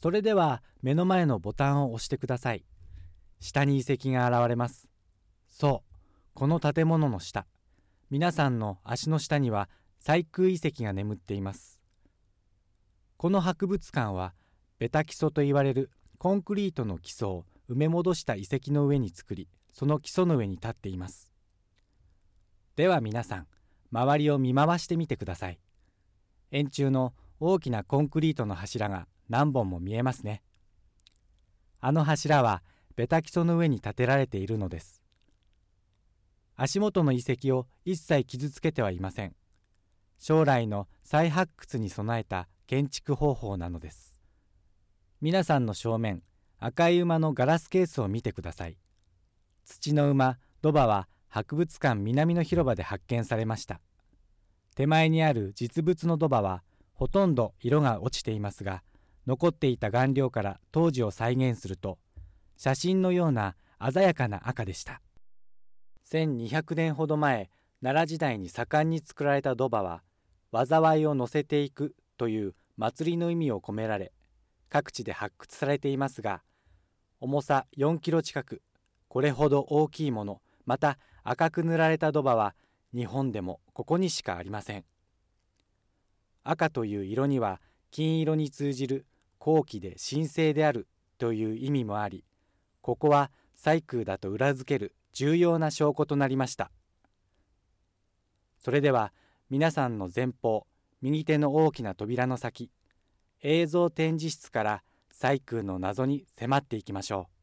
それでは目の前のボタンを押してください。下に遺跡が現れます。そう、この建物の下、皆さんの足の下には細工遺跡が眠っています。この博物館はベタ基礎と言われるコンクリートの基礎を埋め戻した遺跡の上に作り、その基礎の上に立っています。では皆さん、周りを見回してみてください。円柱の大きなコンクリートの柱が何本も見えますね。あの柱はベタ基礎の上に建てられているのです。足元の遺跡を一切傷つけてはいません。将来の再発掘に備えた建築方法なのです。皆さんの正面、赤い馬のガラスケースを見てください。土の馬、ドバは博物館南の広場で発見されました。手前にある実物のドバはほとんど色が落ちていますが、残っていた顔料から当時を再現すると、写真のような鮮やかな赤でした。1200年ほど前、奈良時代に盛んに作られたドバは、災いを乗せていくという祭りの意味を込められ、各地で発掘されていますが、重さ4キロ近く、これほど大きいもの、また赤く塗られたドバは日本でもここにしかありません。赤という色には金色に通じる高貴で神聖であるという意味もあり、ここは細工だと裏付ける重要な証拠となりました。それでは皆さんの前方、右手の大きな扉の先、映像展示室から細工の謎に迫っていきましょう。